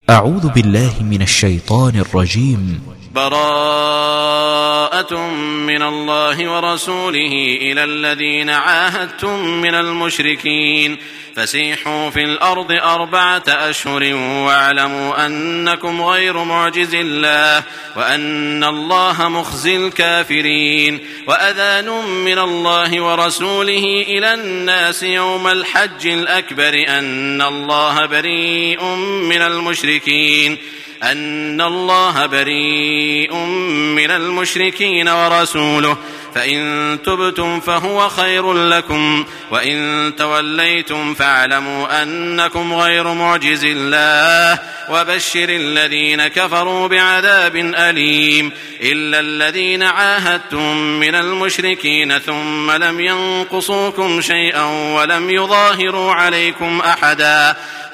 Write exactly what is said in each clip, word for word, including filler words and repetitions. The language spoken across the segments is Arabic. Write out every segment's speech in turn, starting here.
أعوذ بالله من الشيطان الرجيم. براءة من الله ورسوله إلى الذين عاهدتم من المشركين فسيحوا في الأرض أربعة أشهر واعلموا أنكم غير معجز الله وأن الله مخزي الكافرين. وأذان من الله ورسوله إلى الناس يوم الحج الأكبر أن الله بريء من المشركين أن الله بريء من المشركين ورسوله فإن تبتم فهو خير لكم وإن توليتم فاعلموا أنكم غير معجز الله وبشر الذين كفروا بعذاب أليم. إلا الذين عاهدتم من المشركين ثم لم ينقصوكم شيئا ولم يظاهروا عليكم أحدا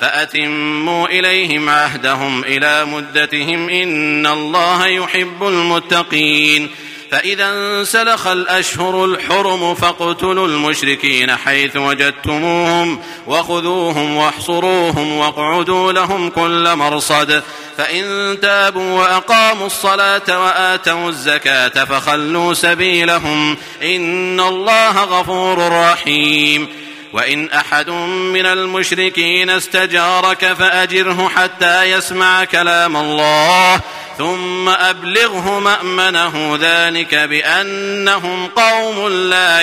فأتموا إليهم عهدهم إلى مدتهم إن الله يحب المتقين. فإذا انسلخ الأشهر الحرم فاقتلوا المشركين حيث وجدتموهم وخذوهم واحصروهم واقعدوا لهم كل مرصد فإن تابوا وأقاموا الصلاة وآتوا الزكاة فخلوا سبيلهم إن الله غفور رحيم. وإن أحد من المشركين استجارك فأجره حتى يسمع كلام الله ثم أبلغه مأمنه ذلك بأنهم قوم لا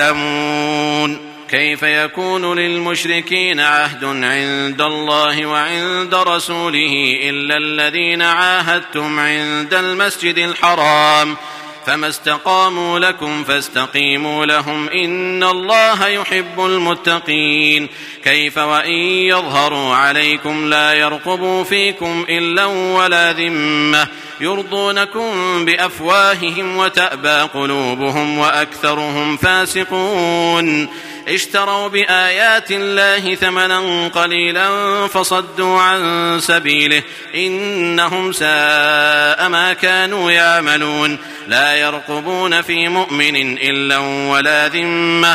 يعلمون. كيف يكون للمشركين عهد عند الله وعند رسوله إلا الذين عاهدتم عند المسجد الحرام فما استقاموا لكم فاستقيموا لهم إن الله يحب المتقين. كيف وإن يظهروا عليكم لا يرقبوا فيكم إلا ولا ذمة يرضونكم بأفواههم وتأبى قلوبهم وأكثرهم فاسقون. اشتروا بآيات الله ثمنا قليلا فصدوا عن سبيله إنهم ساء ما كانوا يعملون. لا يرقبون في مؤمن إلا ولا ذمة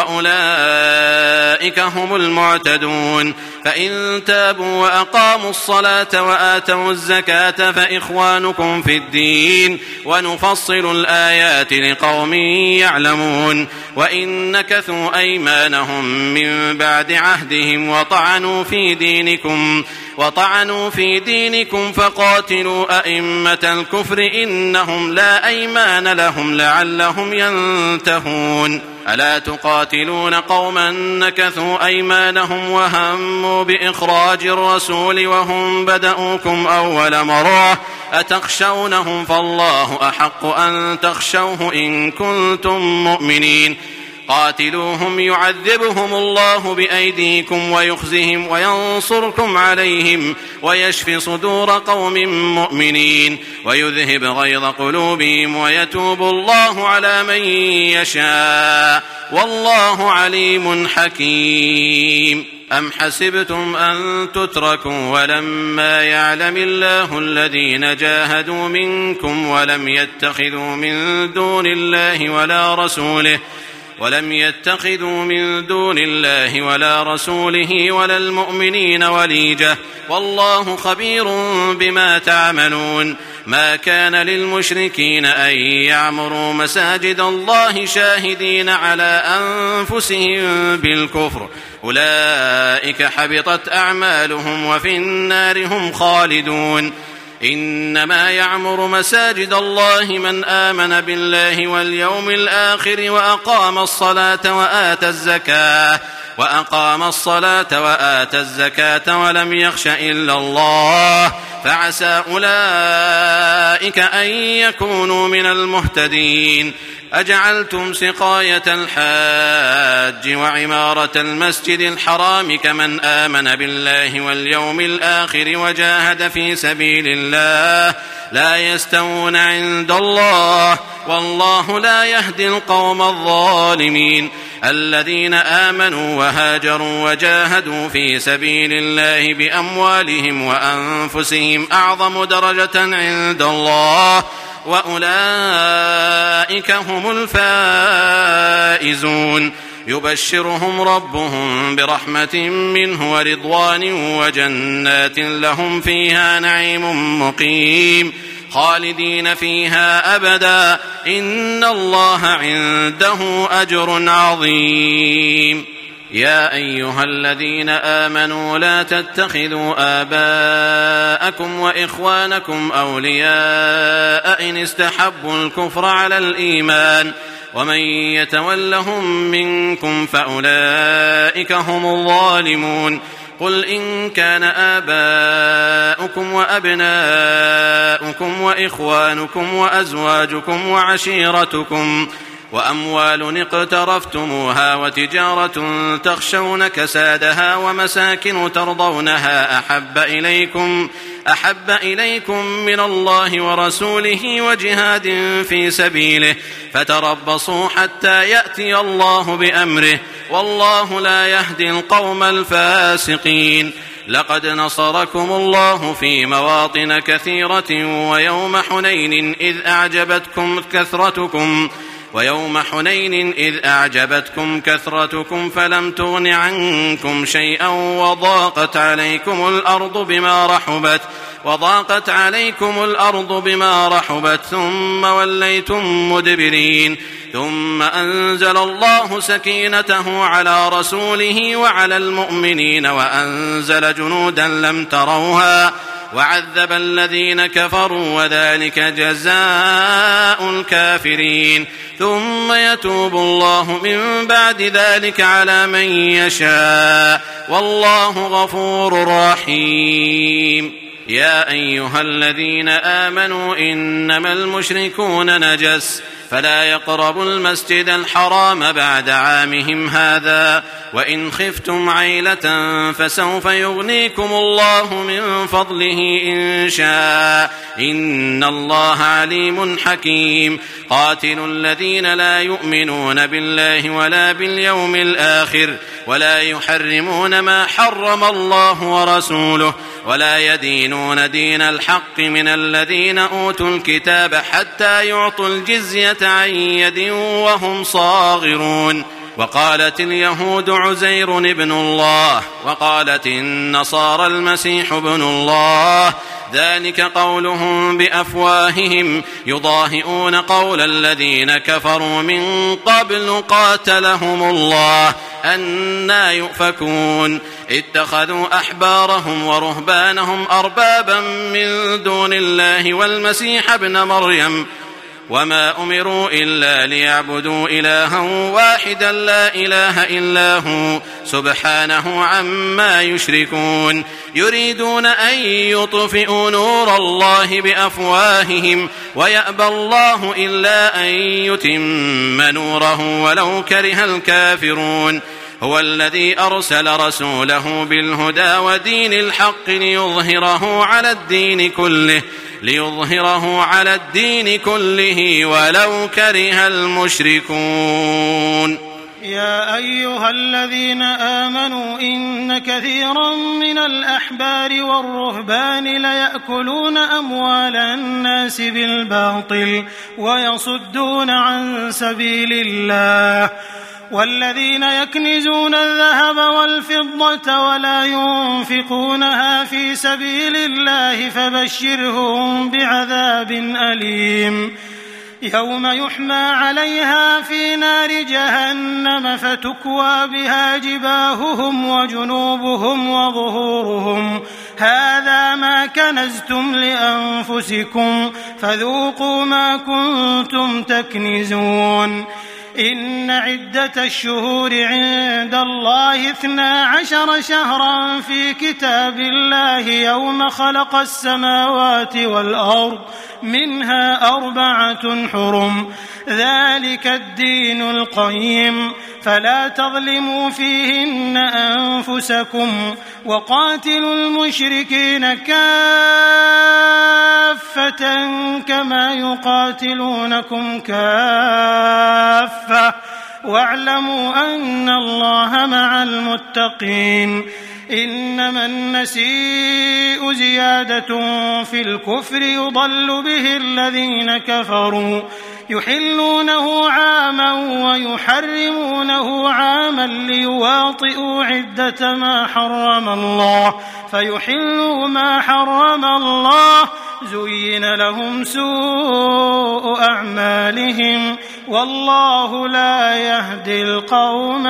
وأولئك هم المعتدون. فإن تابوا وأقاموا الصلاة وآتوا الزكاة فإخوانكم في الدين ونفصل الآيات لقوم يعلمون. وإن نكثوا أيمانهم من بعد عهدهم وطعنوا في دينكم وطعنوا في دينكم فقاتلوا أئمة الكفر إنهم لا أيمان لهم لعلهم ينتهون. ألا تقاتلون قوما نكثوا أيمانهم وهموا بإخراج الرسول وهم بدأوكم أول مرة أتخشونهم فالله أحق أن تخشوه إن كنتم مؤمنين. قاتلوهم يعذبهم الله بأيديكم ويخزهم وينصركم عليهم ويشفي صدور قوم مؤمنين ويذهب غيظ قلوبهم ويتوب الله على من يشاء والله عليم حكيم. أم حسبتم أن تتركوا ولما يعلم الله الذين جاهدوا منكم ولم يتخذوا من دون الله ولا رسوله ولم يتخذوا من دون الله ولا رسوله ولا المؤمنين وليجة والله خبير بما تعملون. ما كان للمشركين أن يعمروا مساجد الله شاهدين على أنفسهم بالكفر أولئك حبطت أعمالهم وفي النار هم خالدون. إنما يعمر مساجد الله من آمن بالله واليوم الآخر وأقام الصلاة وآتى الزكاة وأقام الصلاة وآتى الزكاة ولم يخش إلا الله فعسى أولئك أن يكونوا من المهتدين. أجعلتم سقاية الحاج وعمارة المسجد الحرام كمن آمن بالله واليوم الآخر وجاهد في سبيل الله لا يستوون عند الله والله لا يهدي القوم الظالمين. الذين آمنوا وهاجروا وجاهدوا في سبيل الله بأموالهم وأنفسهم أعظم درجة عند الله وأولئك هم الفائزون. يبشرهم ربهم برحمة منه ورضوان وجنات لهم فيها نعيم مقيم خالدين فيها أبدا إن الله عنده أجر عظيم. يا أيها الذين آمنوا لا تتخذوا آباءكم وإخوانكم أولياء إن استحبوا الكفر على الإيمان ومن يتولهم منكم فأولئك هم الظالمون. قل إن كان آباؤكم وأبناؤكم وإخوانكم وأزواجكم وعشيرتكم وأموال اقترفتموها وتجارة تخشون كسادها ومساكن ترضونها أحب إليكم أحب إليكم من الله ورسوله وجهاد في سبيله فتربصوا حتى يأتي الله بأمره والله لا يهدي القوم الفاسقين. لقد نصركم الله في مواطن كثيرة ويوم حنين إذ أعجبتكم كثرتكم ويوم حنين إذ أعجبتكم كثرتكم فلم تغن عنكم شيئا وضاقت عليكم الأرض بما رحبت وضاقت عليكم الأرض بما رحبت ثم وليتم مدبرين. ثم أنزل الله سكينته على رسوله وعلى المؤمنين وأنزل جنودا لم تروها وعذب الذين كفروا وذلك جزاء الكافرين. ثم يتوب الله من بعد ذلك على من يشاء والله غفور رحيم. يا أيها الذين آمنوا إنما المشركون نجس فلا يقربوا المسجد الحرام بعد عامهم هذا وإن خفتم عيلة فسوف يغنيكم الله من فضله إن شاء إن الله عليم حكيم. قاتلوا الذين لا يؤمنون بالله ولا باليوم الآخر ولا يحرمون ما حرم الله ورسوله ولا يدينون دين الحق من الذين أوتوا الكتاب حتى يعطوا الجزية عن يد وهم صاغرون. وقالت اليهود عزير ابن الله وقالت النصارى المسيح ابن الله ذلك قولهم بأفواههم يضاهئون قول الذين كفروا من قبل قاتلهم الله أنى يؤفكون. اتخذوا أحبارهم ورهبانهم أربابا من دون الله والمسيح ابن مريم وما أمروا إلا ليعبدوا إلها واحدا لا إله إلا هو سبحانه عما يشركون. يريدون أن يطفئوا نور الله بأفواههم ويأبى الله إلا أن يتم نوره ولو كره الكافرون. هو الذي أرسل رسوله بالهدى ودين الحق ليظهره على الدين كله ليظهره على الدين كله ولو كره المشركون. يا أيها الذين آمنوا إن كثيرا من الأحبار والرهبان ليأكلون أموال الناس بالباطل ويصدون عن سبيل الله والذين يكنزون الذهب والفضة ولا ينفقونها في سبيل الله فبشرهم بعذاب أليم يوم يحمى عليها في نار جهنم فتكوى بها جباههم وجنوبهم وظهورهم هذا ما كنزتم لأنفسكم فذوقوا ما كنتم تكنزون. إن عدة الشهور عند الله اثنا عشر شهرا في كتاب الله يوم خلق السماوات والأرض منها أربعة حرم ذلك الدين القيم فلا تظلموا فيهن أنفسكم وقاتلوا المشركين كافة كما يقاتلونكم كافة واعلموا أن الله مع المتقين. إنما النسيء زيادة في الكفر يضل به الذين كفروا يحلونه عاما ويحرمونه عاما ليواطئوا عدة ما حرم الله فيحلوا ما حرم الله زين لهم سوء أعمالهم والله لا يهدي القوم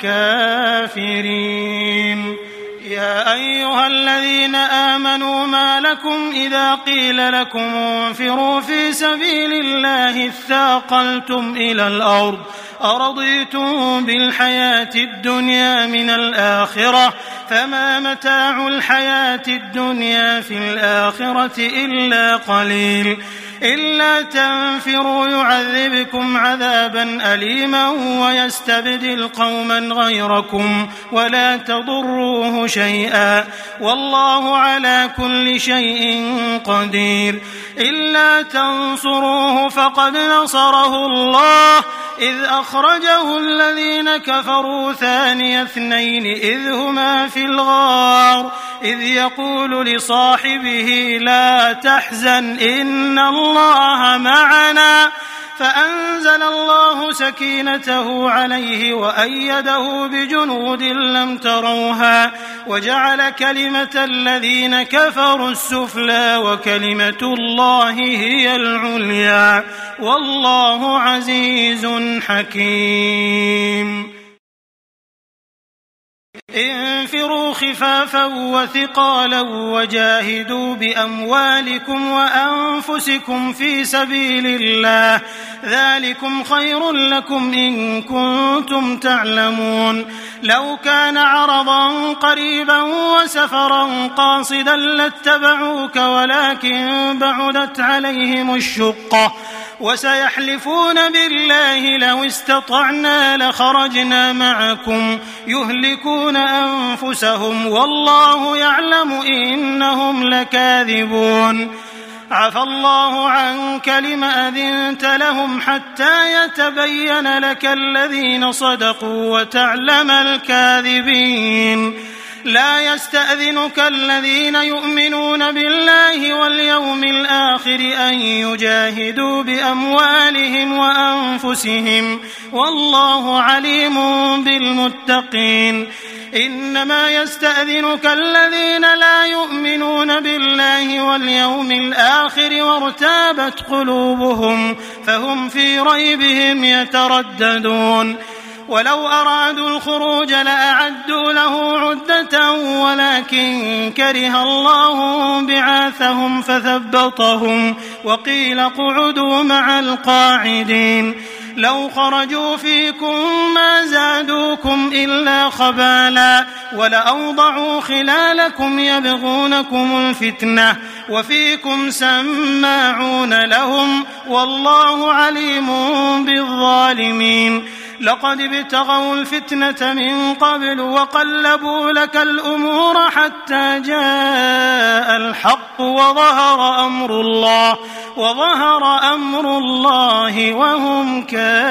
الكافرين. يا أيها الذين آمنوا ما لكم إذا قيل لكم انفروا في سبيل الله اثاقلتم إلى الأرض أرضيتم بالحياة الدنيا من الآخرة فما متاع الحياة الدنيا في الآخرة إلا قليل إلا تنفروا يعذبكم عذابا أليما ويستبدل قوما غيركم ولا تضروه شيئا والله على كل شيء قدير. إلا تنصروه فقد نصره الله إذ أخرجه الذين كفروا ثاني اثنين إذ هما في الغار إذ يقول لصاحبه لا تحزن إن الله معنا فأنزل الله سكينته عليه وأيده بجنود لم تروها وجعل كلمة الذين كفروا السفلى وكلمة الله هي العليا والله عزيز حكيم. انفروا خفافا وثقالا وجاهدوا بأموالكم وأنفسكم في سبيل الله ذلكم خير لكم إن كنتم تعلمون. لو كان عرضا قريبا وسفرا قاصدا لاتبعوك ولكن بعدت عليهم الشقة وسيحلفون بالله لو استطعنا لخرجنا معكم يهلكون أنفسهم والله يعلم إنهم لكاذبون. عفى الله عنك لم أذنت لهم حتى يتبين لك الذين صدقوا وتعلم الكاذبين. لا يستأذنك الذين يؤمنون بالله واليوم الآخر أن يجاهدوا بأموالهم وأنفسهم والله عليم بالمتقين. إنما يستأذنك الذين لا يؤمنون بالله واليوم الآخر وارتابت قلوبهم فهم في ريبهم يترددون. ولو أرادوا الخروج لأعدوا له عدة ولكن كره الله بعاثهم فثبطهم وقيل اقعدوا مع القاعدين. لو خرجوا فيكم ما زادوكم إلا خبالا ولأوضعوا خلالكم يبغونكم الفتنة وفيكم سماعون لهم والله عليم بالظالمين. لقد ابتغوا الفتنة من قبل وقلبوا لك الأمور حتى جاء الحق وظهر أمر الله وظهر أمر الله وهم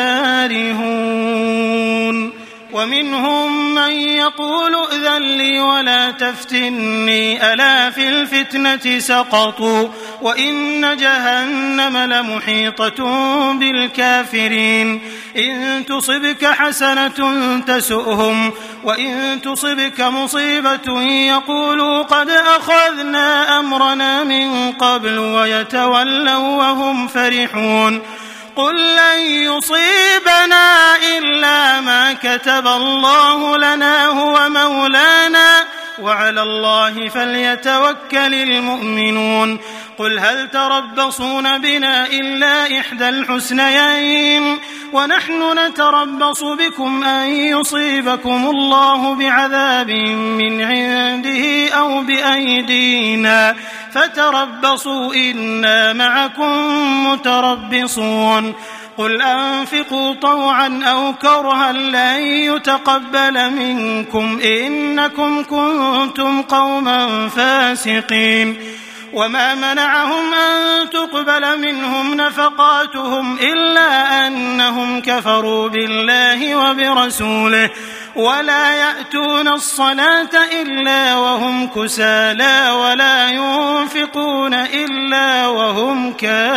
كارهون. ومنهم من يقول ائذن لي ولا تفتني ألا في الفتنة سقطوا وإن جهنم لمحيطة بالكافرين. إن تصبك حسنة تسؤهم وإن تصبك مصيبة يقولوا قد أخذنا أمرنا من قبل ويتولوا وهم فرحون. قل لن يصيبنا إلا ما كتب الله لنا هو مولانا وعلى الله فليتوكل المؤمنون. قل هل تربصون بنا إلا إحدى الحسنيين ونحن نتربص بكم أن يصيبكم الله بعذاب من عنده أو بأيدينا فتربصوا إنا معكم متربصون. قل أنفقوا طوعا أو كرها لن يتقبل منكم إنكم كنتم قوما فاسقين. وما منعهم أن تقبل منهم نفقاتهم إلا أنهم كفروا بالله وبرسوله ولا يأتون الصلاة إلا وهم كسالى ولا ينفقون إلا وهم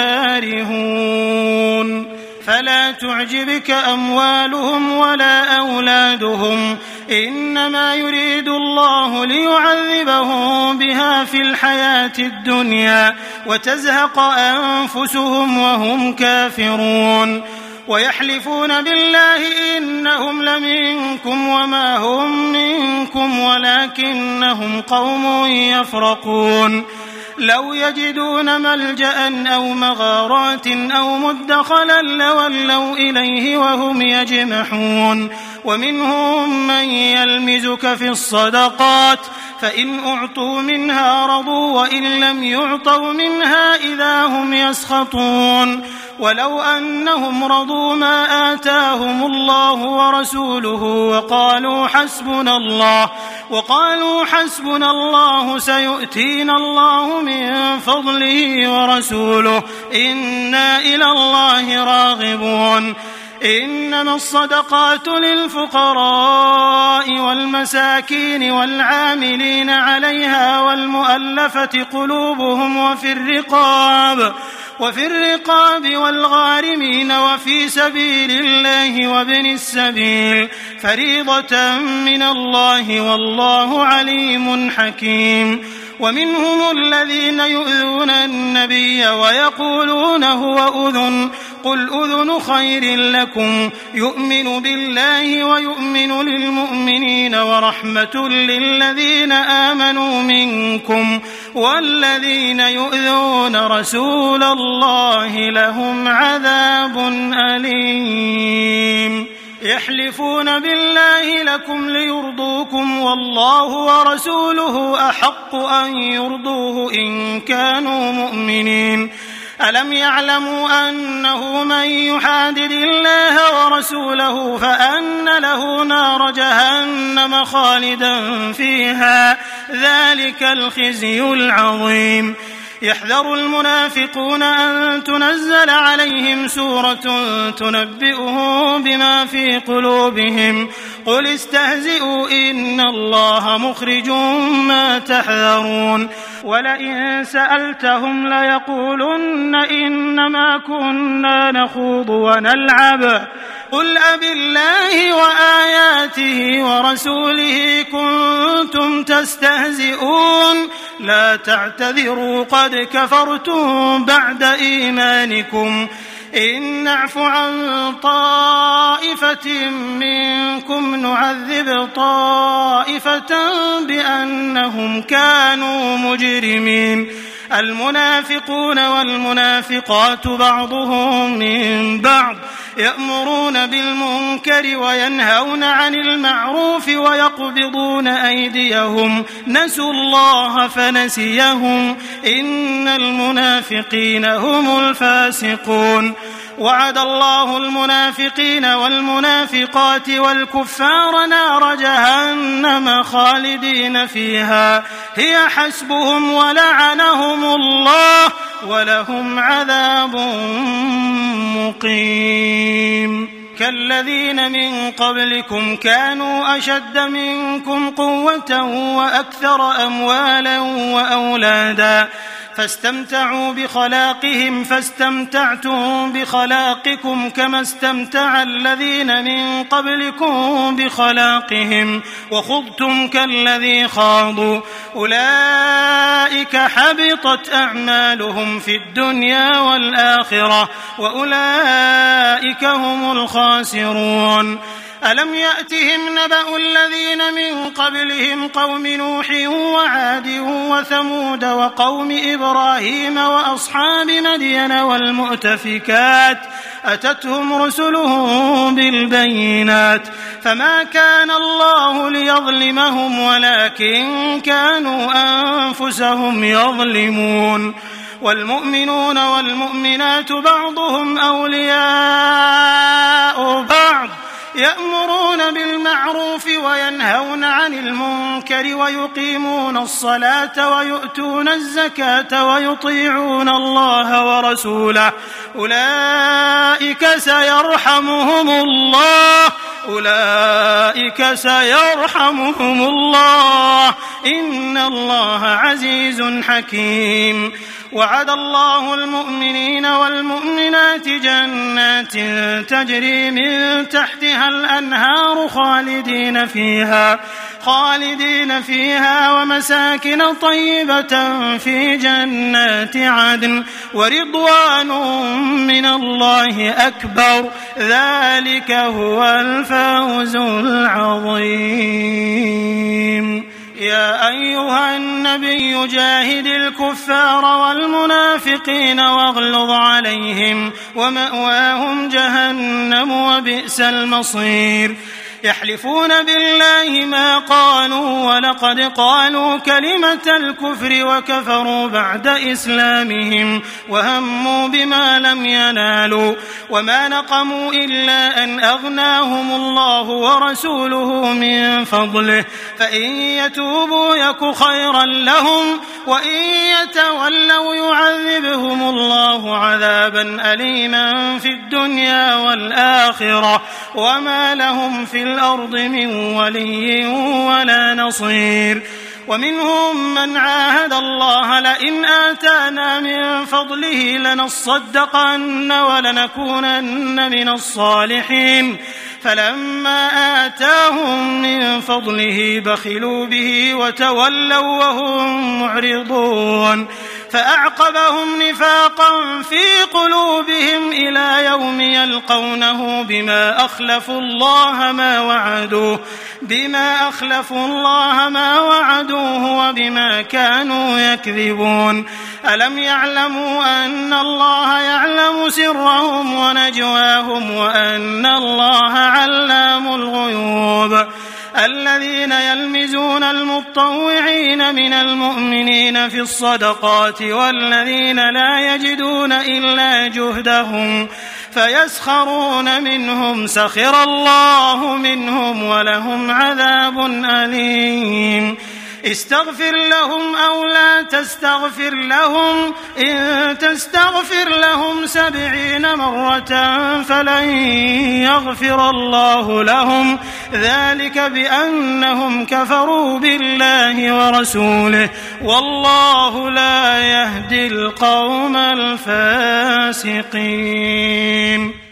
كارهون فلا تعجبك أموالهم ولا أولادهم إنما يريد الله ليعذبهم بها في الحياة الدنيا وتزهق أنفسهم وهم كافرون ويحلفون بالله إنهم لمنكم وما هم منكم ولكنهم قوم يفرقون لو يجدون ملجأ أو مغارات أو مدخلا لولوا إليه وهم يجمحون ومنهم من يلمزك في الصدقات فإن أعطوا منها رضوا وإن لم يعطوا منها إذا هم يسخطون ولو أنهم رضوا ما آتاهم الله ورسوله وقالوا حسبنا الله وقالوا حسبنا الله سيؤتينا الله من فضله ورسوله إنا إلى الله راغبون إنما الصدقات للفقراء والمساكين والعاملين عليها والمؤلفة قلوبهم وفي الرقاب وفي الرقاب والغارمين وفي سبيل الله وابن السبيل فريضة من الله والله عليم حكيم ومنهم الذين يؤذون النبي ويقولون هو أذن قل أذن خير لكم يؤمن بالله ويؤمن للمؤمنين ورحمة للذين آمنوا منكم والذين يؤذون رسول الله لهم عذاب أليم يحلفون بالله لكم ليرضوكم والله ورسوله أحق أن يرضوه إن كانوا مؤمنين ألم يعلموا أنه من يحادد الله ورسوله فأن له نار جهنم خالدا فيها ذلك الخزي العظيم يحذر المنافقون أن تنزل عليهم سورة تنبئهم بما في قلوبهم قل استهزئوا إن الله مخرج ما تحذرون ولئن سألتهم ليقولن إنما كنا نخوض ونلعب قل أبالله وآياته ورسوله كنتم تستهزئون لا تعتذروا قد كفرتم بعد إيمانكم إن نعف عن طائفة منكم نعذب طائفة بأنهم كانوا مجرمين المنافقون والمنافقات بعضهم من بعض يأمرون بالمنكر وينهون عن المعروف ويقبضون أيديهم نسوا الله فنسيهم إن المنافقين هم الفاسقون وعد الله المنافقين والمنافقات والكفار نار جهنم خالدين فيها هي حسبهم ولعنهم الله ولهم عذاب مقيم كالذين من قبلكم كانوا أشد منكم قوة وأكثر أموالا وأولادا فاستمتعوا بخلاقهم فاستمتعتم بخلاقكم كما استمتع الذين من قبلكم بخلاقهم وخضتم كالذي خاضوا أولئك حبطت أعمالهم في الدنيا والآخرة وأولئك هم الخاسرون ألم يأتهم نبأ الذين من قبلهم قوم نوح وعاد وثمود وقوم إبراهيم وأصحاب مدين والمؤتفكات أتتهم رسلهم بالبينات فما كان الله ليظلمهم ولكن كانوا أنفسهم يظلمون والمؤمنون والمؤمنات بعضهم أولياء بعض يأمرون بالمعروف وينهون عن المنكر ويقيمون الصلاة ويؤتون الزكاة ويطيعون الله ورسوله أولئك سيرحمهم الله أولئك سيرحمهم الله إن الله عزيز حكيم. وعد الله المؤمنين والمؤمنات جنات تجري من تحتها الأنهار خالدين فيها خالدين فيها ومساكن طيبة في جنات عدن ورضوان من الله أكبر ذلك هو الفوز العظيم. يا أيها النبي جاهد الكفار والمنافقين واغلظ عليهم ومأواهم جهنم وبئس المصير. يحلفون بالله ما قالوا ولقد قالوا كلمة الكفر وكفروا بعد إسلامهم وهموا بما لم ينالوا وما نقموا إلا أن أغناهم الله ورسوله من فضله فإن يتوبوا يك خيرا لهم وإن يتولوا يعذبهم الله عذابا أليما في الدنيا والآخرة وما لهم في الأرض من ولي ولا نصير. ومنهم من عاهد الله لئن آتانا من فضله لنصدقن ولنكونن من الصالحين فلما آتاهم من فضله بخلوا به وتولوا وهم معرضون فأعقبهم نفاقا في قلوبهم إلى يوم يلقونه بما أخلفوا الله ما وعدوه بما أخلفوا الله ما وعدوه وبما كانوا يكذبون. ألم يعلموا أن الله يعلم سرهم ونجواهم وأن الله علام الغيوب. الذين يلمزون المطوعين من المؤمنين في الصدقات والذين لا يجدون إلا جهدهم فيسخرون منهم سخر الله منهم ولهم عذاب أليم. استغفر لهم أو لا تستغفر لهم إن تستغفر لهم سبعين مرة فلن يغفر الله لهم ذلك بأنهم كفروا بالله ورسوله والله لا يهدي القوم الفاسقين.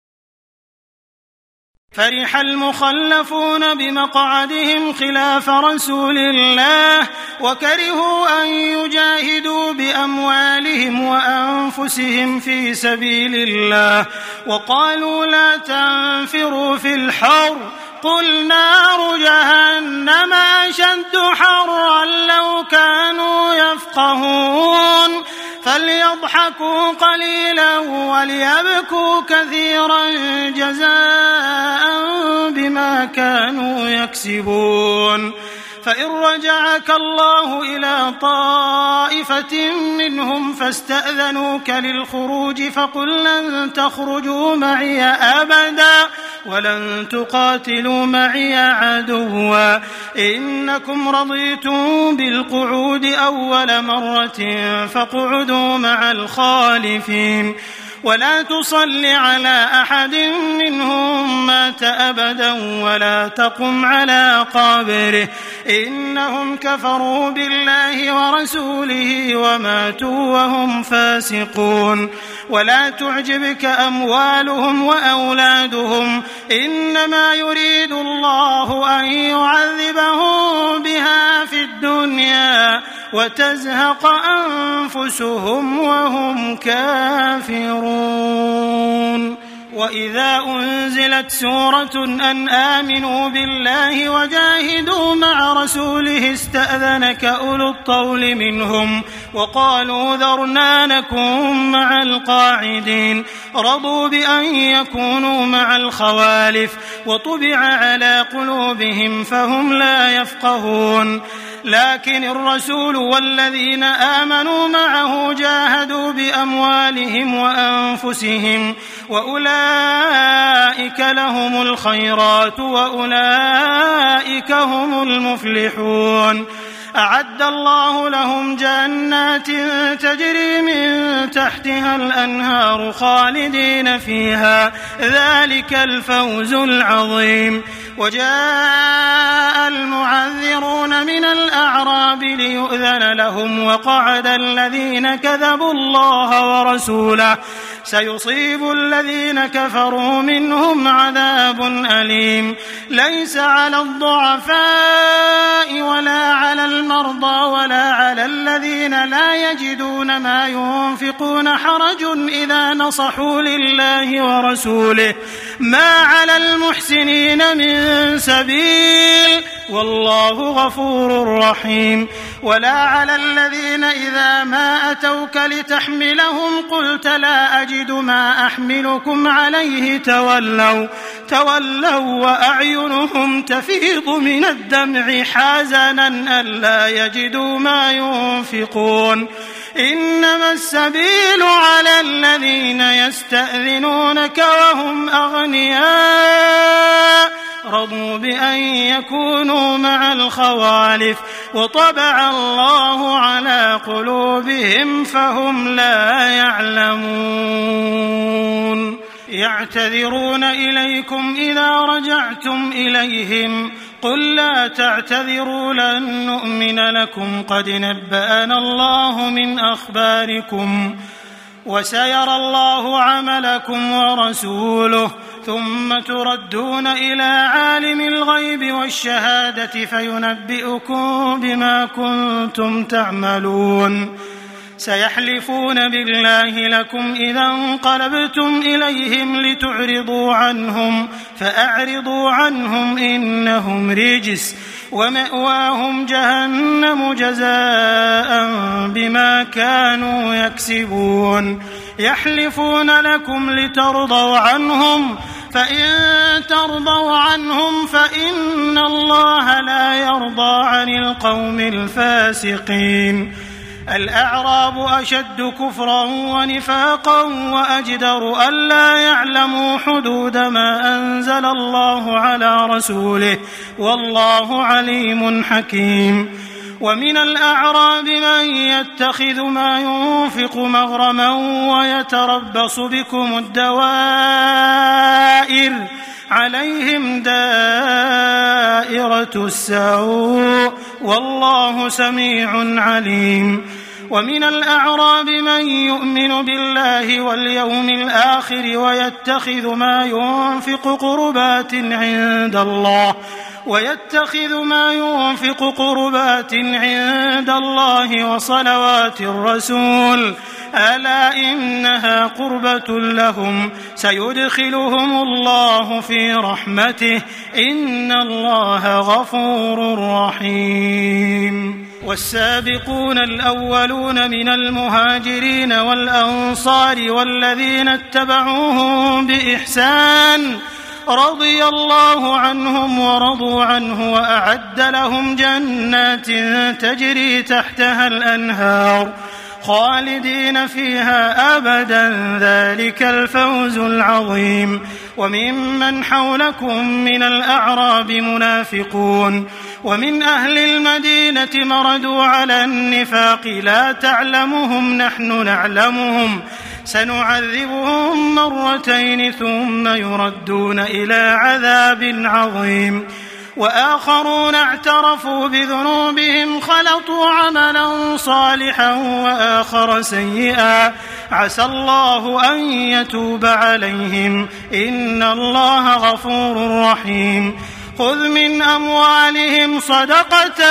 فرح المخلفون بمقعدهم خلاف رسول الله وكرهوا أن يجاهدوا بأموالهم وأنفسهم في سبيل الله وقالوا لا تنفروا في الحر قل نار جهنم أشد حرا لو كانوا يفقهون فليضحكوا قليلا وليبكوا كثيرا جزاء بما كانوا يكسبون. فإن رجعك الله إلى طائفة منهم فاستأذنوك للخروج فقل لن تخرجوا معي أبدا ولن تقاتلوا معي عدوا إنكم رضيتم بالقعود أول مرة فاقعدوا مع الخالفين ولا تصل على أحد منهم مات أبدا ولا تقم على قبره إنهم كفروا بالله ورسوله وماتوا وهم فاسقون. ولا تعجبك أموالهم وأولادهم إنما يريد الله أن يعذبهم بها في الدنيا وتزهق أنفسهم وهم كافرون. وإذا أنزلت سورة أن آمنوا بالله وجاهدوا مع رسوله استأذنك أولو الطول منهم وقالوا ذرنا نكن مع القاعدين رضوا بأن يكونوا مع الخوالف وطبع على قلوبهم فهم لا يفقهون. لكن الرسول والذين آمنوا معه جاهدوا بأموالهم وأنفسهم وأولئك لهم الخيرات وأولئك هم المفلحون. أعد الله لهم جنات تجري من تحتها الأنهار خالدين فيها ذلك الفوز العظيم. وجاء المعذرون من الأعراب ليؤذن لهم وقعد الذين كذبوا الله ورسوله سيصيب الذين كفروا منهم عذاب أليم. ليس على الضعفاء ولا على المرضى ولا على الذين لا يجدون ما ينفقون حرج إذا نصحوا لله ورسوله ما على المحسنين من سبيل والله غفور رحيم. ولا على الذين إذا ما أتوك لتحملهم قلت لا أجد ما أحملكم عليه تولوا تولوا وأعينهم تفيض من الدمع حزنا ألا يجدوا ما ينفقون. إنما السبيل على الذين يستأذنونك وهم أغنياء رضوا بأن يكونوا مع الخوالف وطبع الله على قلوبهم فهم لا يعلمون. يعتذرون إليكم إذا رجعتم إليهم قل لا تعتذروا لن نؤمن لكم قد نبأنا الله من أخباركم وسيرى الله عملكم ورسوله ثم تردون إلى عالم الغيب والشهادة فينبئكم بما كنتم تعملون. سيحلفون بالله لكم إذا انقلبتم إليهم لتعرضوا عنهم فأعرضوا عنهم إنهم رجس ومأواهم جهنم جزاء بما كانوا يكسبون. يحلفون لكم لترضوا عنهم فإن ترضوا عنهم فإن الله لا يرضى عن القوم الفاسقين. الأعراب أشد كفرا ونفاقا وأجدر ألا يعلموا حدود ما أنزل الله على رسوله والله عليم حكيم. ومن الأعراب من يتخذ ما ينفق مغرما ويتربص بكم الدوائر عليهم دائرة السوء والله سميع عليم. ومن الأعراب من يؤمن بالله واليوم الآخر ويتخذ ما ينفق قربات عند الله ويتخذ ما ينفق قربات عند الله وصلوات الرسول ألا إنها قربة لهم سيدخلهم الله في رحمته إن الله غفور رحيم. والسابقون الأولون من المهاجرين والأنصار والذين اتبعوهم بإحسان رضي الله عنهم ورضوا عنه وأعد لهم جنات تجري تحتها الأنهار خالدين فيها أبدا ذلك الفوز العظيم. وممن حولكم من الأعراب منافقون ومن أهل المدينة مردوا على النفاق لا تعلمهم نحن نعلمهم سنعذبهم مرتين ثم يردون إلى عذاب عظيم. وآخرون اعترفوا بذنوبهم خلطوا عملا صالحا وآخر سيئا عسى الله أن يتوب عليهم إن الله غفور رحيم. خذ من أموالهم صدقة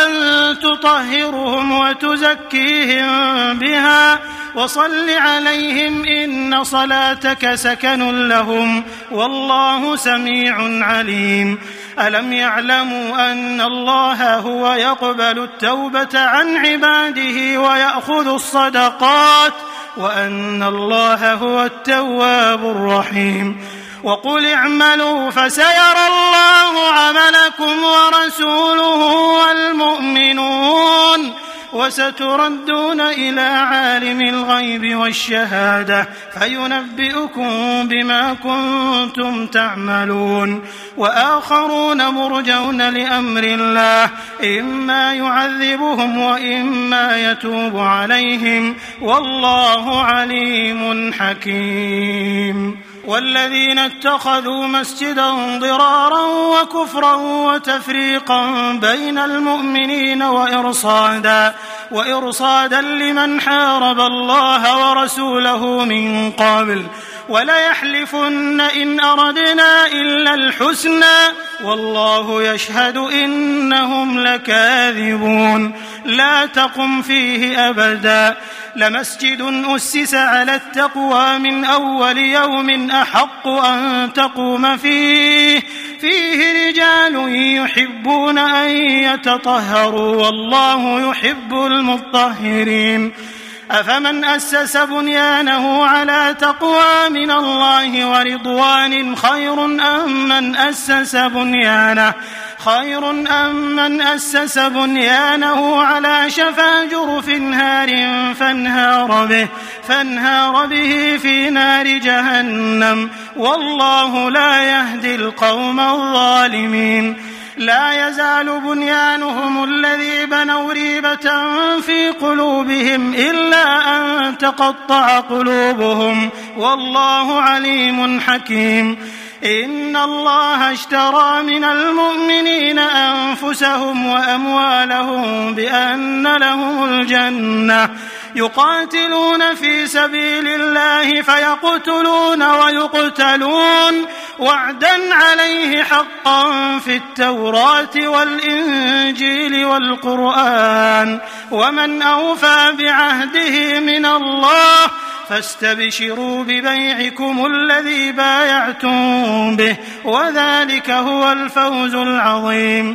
تطهرهم وتزكيهم بها وصل عليهم إن صلاتك سكن لهم والله سميع عليم. ألم يعلموا أن الله هو يقبل التوبة عن عباده ويأخذ الصدقات وأن الله هو التواب الرحيم. وقل اعملوا فسيرى الله عملكم ورسوله والمؤمنون وستردون إلى عالم الغيب والشهادة فينبئكم بما كنتم تعملون. وآخرون مرجون لأمر الله إما يعذبهم وإما يتوب عليهم والله عليم حكيم. والذين اتخذوا مسجدا ضرارا وكفرا وتفريقا بين المؤمنين وإرصادا وإرصادا لمن حارب الله ورسوله من قبل وليحلفن إن أردنا إلا الحسنى والله يشهد إنهم لكاذبون. لا تقم فيه أبدا لمسجد أسس على التقوى من أول يوم أحق أن تقوم فيه فيه رجال يحبون أن يتطهروا والله يحب المطهرين. أفمن أسس بنيانه على تقوى من الله ورضوان خير أم من أسس بنيانه خير أم من أسس بنيانه على شفا جرف نهار فانهار به فانهار به في نار جهنم والله لا يهدي القوم الظالمين. لا يزال بنيانهم الذي بنوا ريبة في قلوبهم إلا أن تقطع قلوبهم والله عليم حكيم. إن الله اشترى من المؤمنين أنفسهم وأموالهم بأن لهم الجنة يقاتلون في سبيل الله فيقتلون ويقتلون وعدا عليه حقا في التوراة والإنجيل والقرآن ومن أوفى بعهده من الله فاستبشروا ببيعكم الذي بايعتم به وذلك هو الفوز العظيم.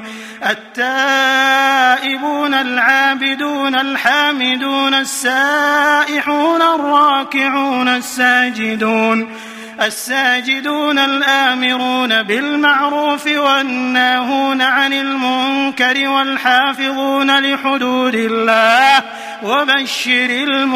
التائبون العابدون الحامدون السائحون الراكعون الساجدون الساجدون الآمرون بالمعروف والناهون عن المنكر والحافظون لحدود الله وبشر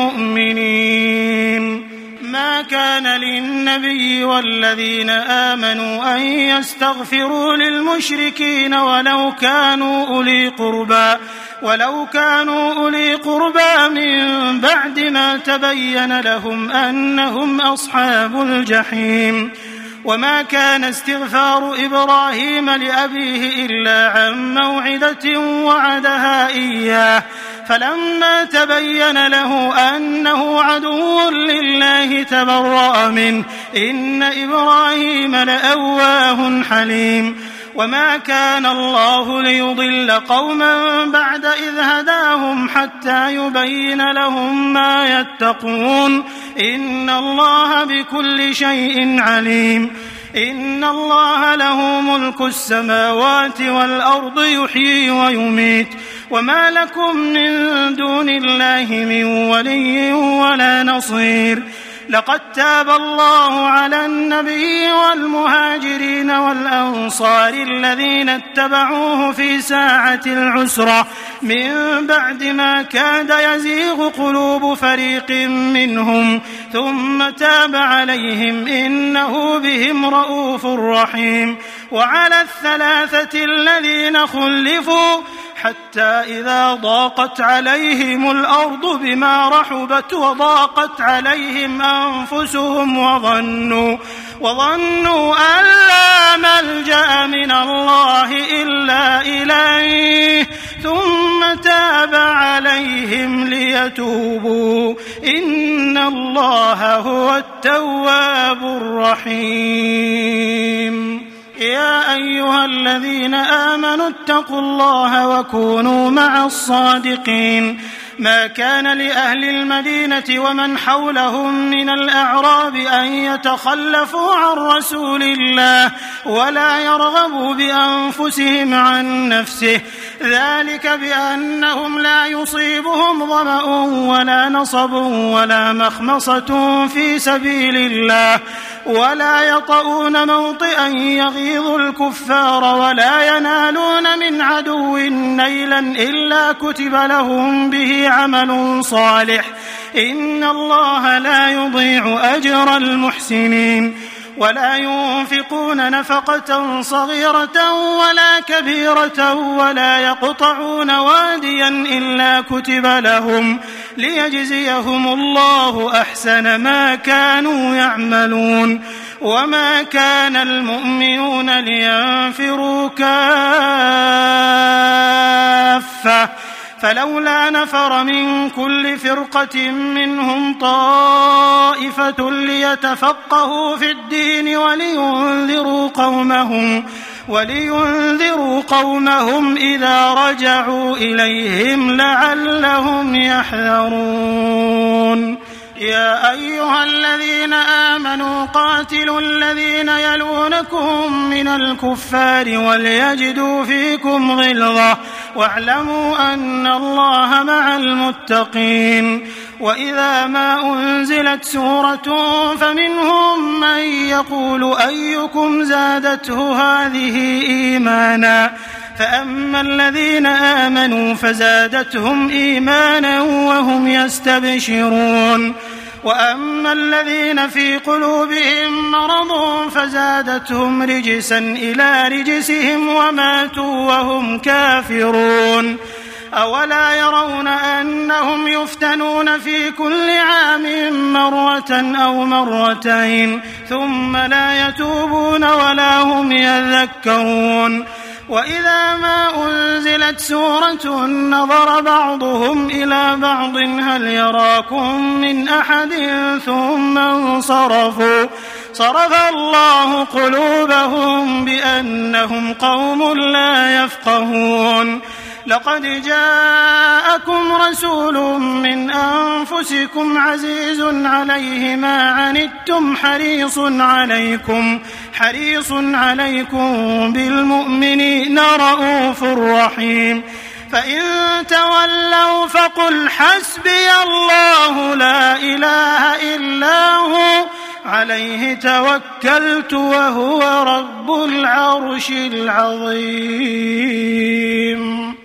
المؤمنين. ما كان للنبي والذين آمنوا أن يستغفروا للمشركين ولو كانوا أولي قربى ولو كانوا أولي قربى من بعد ما تبين لهم أنهم أصحاب الجحيم. وما كان استغفار إبراهيم لأبيه إلا عن موعدة وعدها إياه فلما تبين له أنه عدو لله تبرأ منه إن إبراهيم لأواه حليم. وما كان الله ليضل قوما بعد إذ هداهم حتى يبين لهم ما يتقون إن الله بكل شيء عليم. إن الله له ملك السماوات والأرض يحيي ويميت وما لكم من دون الله من ولي ولا نصير. لقد تاب الله على النبي والمهاجرين والأنصار الذين اتبعوه في ساعة العسرة من بعد ما كاد يزيغ قلوب فريق منهم ثم تاب عليهم إنه بهم رؤوف رحيم. وعلى الثلاثة الذين خلفوا حتى إذا ضاقت عليهم الأرض بما رحبت وضاقت عليهم أنفسهم وظنوا وظنوا أن لا ملجأ من الله إلا إليه ثم تاب عليهم ليتوبوا إن الله هو التواب الرحيم. يا أيها الذين آمنوا اتقوا الله وكونوا مع الصادقين. ما كان لأهل المدينة ومن حولهم من الأعراب أن يتخلفوا عن رسول الله ولا يرغبوا بأنفسهم عن نفسه ذلك بأنهم لا يصيبهم ظمأ ولا نصب ولا مخمصة في سبيل الله ولا يطؤون موطئا يغيظ الكفار ولا ينالون من عدو نيلا إلا كتب لهم به عمل صالح إن الله لا يضيع أجر المحسنين ولا ينفقون نفقة صغيرة ولا كبيرة ولا يقطعون واديا إلا كتب لهم ليجزيهم الله أحسن ما كانوا يعملون وما كان المؤمنون لينفروا كافة فلولا نفر من كل فرقة منهم طائفة ليتفقهوا في الدين ولينذروا قومهم ولينذروا قومهم إذا رجعوا إليهم لعلهم يحذرون يا أيها الذين آمنوا قاتلوا الذين يلونكم من الكفار وليجدوا فيكم غلظة واعلموا أن الله مع المتقين وإذا ما أنزلت سورة فمنهم من يقول أيكم زادته هذه إيمانا فأما الذين آمنوا فزادتهم إيمانا وهم يستبشرون وأما الذين في قلوبهم مرض فزادتهم رجسا إلى رجسهم وماتوا وهم كافرون أولا يرون أنهم يفتنون في كل عام مرة أو مرتين ثم لا يتوبون ولا هم يذكرون وإذا ما أنزلت سورة نظر بعضهم إلى بعض هل يراكم من أحد ثم انصرفوا صرف الله قلوبهم بأنهم قوم لا يفقهون لقد جاءكم رسول من أنفسكم عزيز عليه ما عنتم حريص عليكم حريص عليكم بالمؤمنين رؤوف رحيم فإن تولوا فقل حسبي الله لا إله إلا هو عليه توكلت وهو رب العرش العظيم